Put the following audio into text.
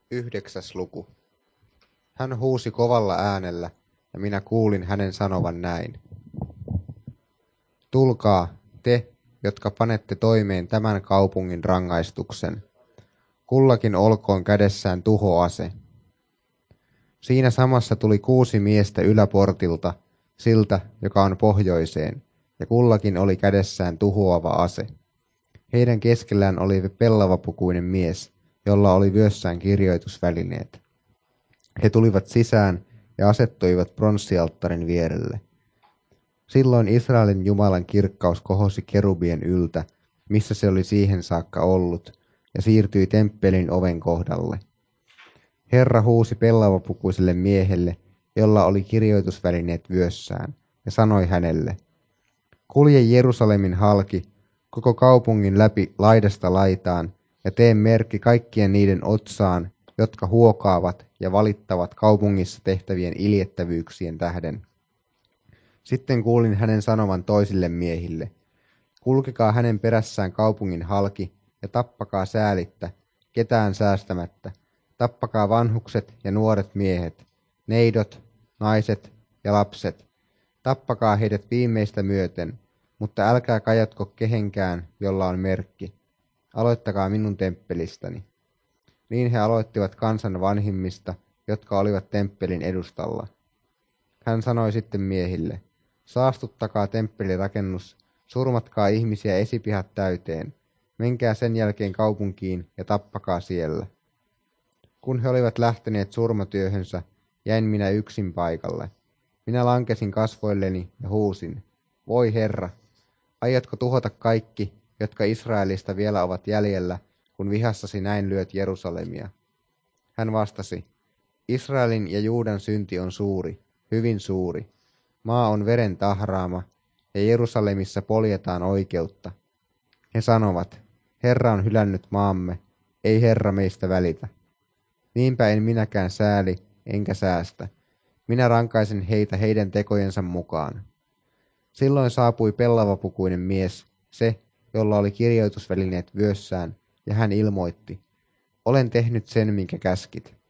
9. luku. Hän huusi kovalla äänellä, ja minä kuulin hänen sanovan näin. Tulkaa, te, jotka panette toimeen tämän kaupungin rangaistuksen. Kullakin olkoon kädessään tuhoase. Siinä samassa tuli 6 miestä yläportilta, siltä, joka on pohjoiseen, ja kullakin oli kädessään tuhoava ase. Heidän keskellään oli pellavapukuinen mies, jolla oli vyössään kirjoitusvälineet. He tulivat sisään ja asettuivat pronssialttarin vierelle. Silloin Israelin Jumalan kirkkaus kohosi kerubien yltä, missä se oli siihen saakka ollut, ja siirtyi temppelin oven kohdalle. Herra huusi pellavapukuiselle miehelle, jolla oli kirjoitusvälineet vyössään, ja sanoi hänelle, kulje Jerusalemin halki, koko kaupungin läpi laidasta laitaan, ja tee merkki kaikkien niiden otsaan, jotka huokaavat ja valittavat kaupungissa tehtävien iljettävyyksien tähden. Sitten kuulin hänen sanovan toisille miehille, kulkekaa hänen perässään kaupungin halki ja tappakaa säälittä, ketään säästämättä, tappakaa vanhukset ja nuoret miehet, neidot, naiset ja lapset, tappakaa heidät viimeistä myöten, mutta älkää kajatko kehenkään, jolla on merkki. Aloittakaa minun temppelistäni. Niin he aloittivat kansan vanhimmista, jotka olivat temppelin edustalla. Hän sanoi sitten miehille, saastuttakaa temppelirakennus, surmatkaa ihmisiä esipihat täyteen, menkää sen jälkeen kaupunkiin ja tappakaa siellä. Kun he olivat lähteneet surmatyöhönsä, jäin minä yksin paikalle. Minä lankesin kasvoilleni ja huusin, voi Herra, aiotko tuhota kaikki, jotka Israelista vielä ovat jäljellä, kun vihassasi näin lyöt Jerusalemia? Hän vastasi, Israelin ja Juudan synti on suuri, hyvin suuri. Maa on veren tahraama, ja Jerusalemissa poljetaan oikeutta. He sanovat, Herra on hylännyt maamme, ei Herra meistä välitä. Niinpä en minäkään sääli, enkä säästä. Minä rankaisen heitä heidän tekojensa mukaan. Silloin saapui pellavapukuinen mies, se, jolla oli kirjoitusvälineet vyössään, ja hän ilmoitti, olen tehnyt sen, minkä käskit.